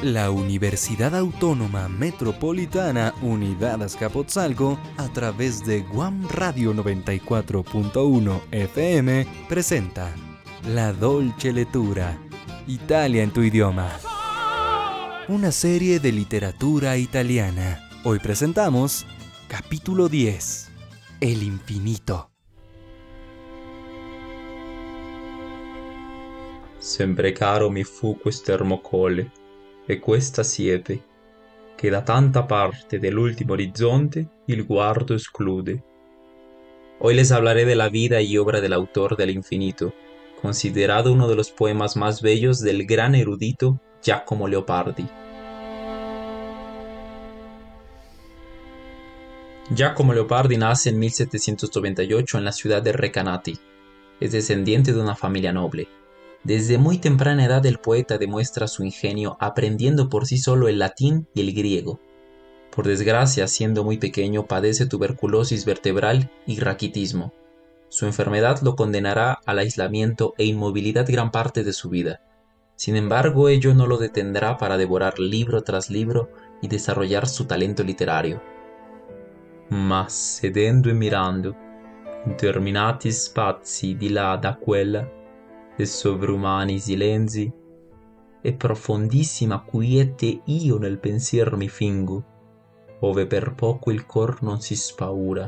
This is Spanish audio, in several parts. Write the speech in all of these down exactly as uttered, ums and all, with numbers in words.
La Universidad Autónoma Metropolitana Unidad Azcapotzalco, a través de Guam Radio noventa y cuatro punto uno F M, presenta La Dolce Lettura, Italia en tu idioma. Una serie de literatura italiana. Hoy presentamos capítulo diez, El infinito. Sempre caro mi fu quest'ermo colle e questa siepe, che da tanta parte dell'ultimo orizzonte il guardo esclude. Hoy les hablaré de la vida y obra del autor del Infinito, considerado uno de los poemas más bellos del gran erudito Giacomo Leopardi. Giacomo Leopardi nace en mil setecientos noventa y ocho en la ciudad de Recanati. Es descendiente de una familia noble. Desde muy temprana edad el poeta demuestra su ingenio aprendiendo por sí solo el latín y el griego. Por desgracia, siendo muy pequeño, padece tuberculosis vertebral y raquitismo. Su enfermedad lo condenará al aislamiento e inmovilidad gran parte de su vida. Sin embargo, ello no lo detendrá para devorar libro tras libro y desarrollar su talento literario. Ma sedendo e mirando, interminati spazi di là da quella, e sovrumani silenzi, e profondissima quiete io nel pensier mi fingo, ove per poco il cor non si spaura.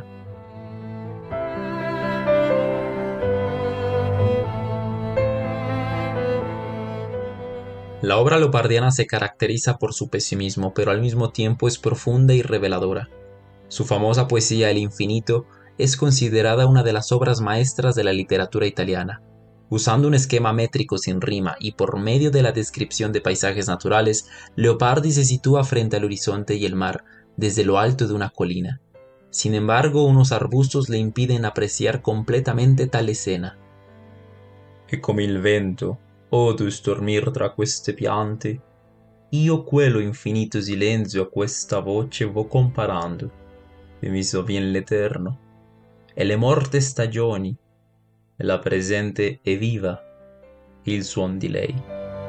La obra leopardiana se caracteriza por su pesimismo, pero al mismo tiempo es profunda y reveladora. Su famosa poesía El Infinito es considerada una de las obras maestras de la literatura italiana. Usando un esquema métrico sin rima y por medio de la descripción de paisajes naturales, Leopardi se sitúa frente al horizonte y el mar, desde lo alto de una colina. Sin embargo, unos arbustos le impiden apreciar completamente tal escena. E come il vento, odo stormir tra queste piante, io quello infinito silenzio a questa voce vo comparando, e mi sovvien l'eterno, e le morte stagioni, la presente è viva, il suon di lei.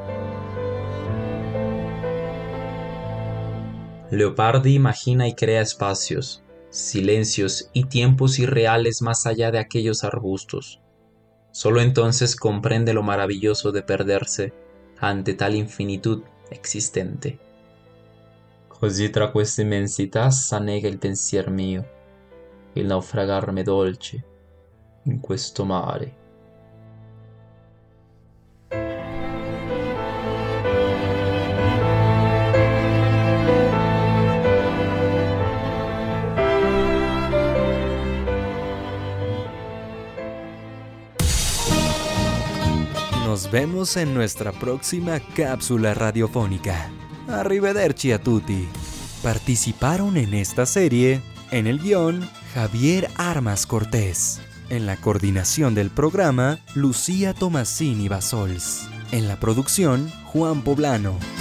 Leopardi imagina y crea espacios, silencios y tiempos irreales más allá de aquellos arbustos. Solo entonces comprende lo maravilloso de perderse ante tal infinitud existente. Così tra questa immensità s'annega il pensier mio, il naufragarme dolce in questo mare. Nos vemos en nuestra próxima cápsula radiofónica. Arrivederci a tutti. Participaron en esta serie, en el guión, Javier Armas Cortés. En la coordinación del programa, Lucía Tomasini Basols. En la producción, Juan Poblano.